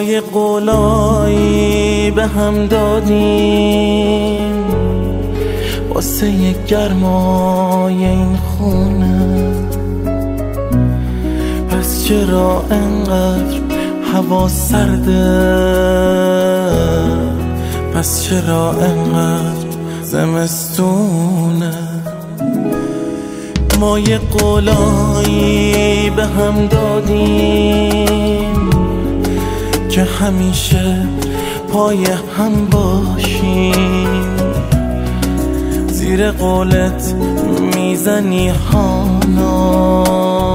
یه قولایی به هم دادیم واسه یه گرمای این خونه، پس چرا انقدر هوا سرده؟ پس چرا انقدر زمستونه؟ ما یه قولایی به هم دادیم که همیشه پای هم باشیم، زیر قولت میزنی هانا،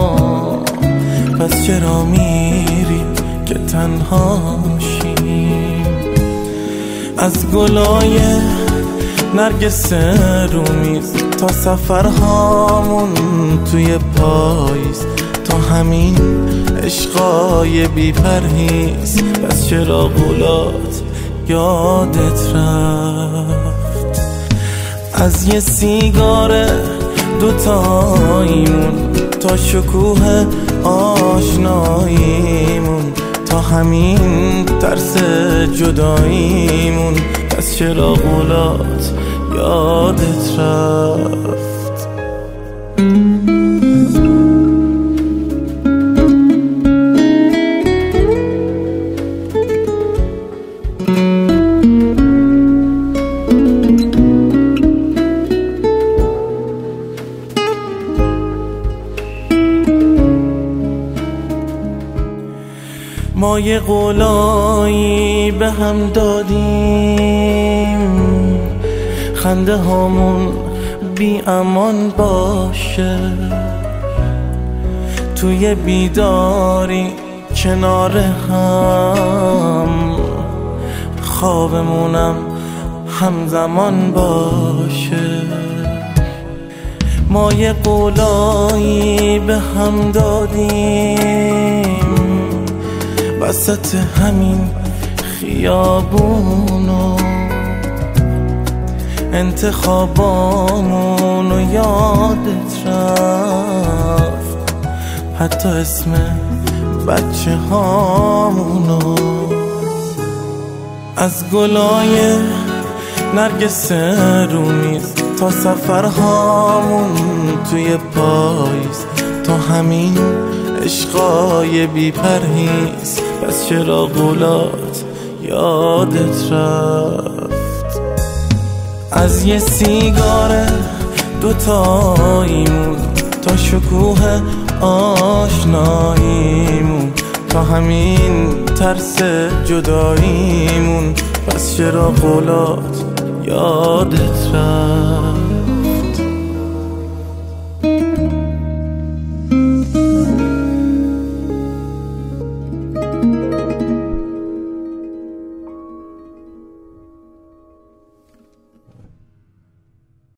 پس چرا میری که تنهاشیم؟ از گلای نرگس رومیز تا سفرهامون توی پاییز، تا همین عشقای بی پرهیز، پس چرا قولات یادت رفت؟ از یه سیگار دوتاییمون تا شکوه آشناییمون، تا همین ترس جداییمون، پس چرا قولات یادت رفت؟ ما یه قولایی به هم دادیم خنده هامون بی امان باشه، توی بیداری کنار هم، خوابمونم همزمان باشه. ما یه قولایی به هم دادیم وسط همین خیابونو، انتخابامونو یادت رفت، حتی اسم بچه هامونو. از گلای نرگس رومیز تا سفرهامون توی پاییز، تا همین عشقای بی پرهیز، پس چرا قولات یادت رفت؟ از یه سیگار دوتاییمون تا شکوه آشناییمون، تا همین ترس جداییمون، پس چرا قولات یادت رفت؟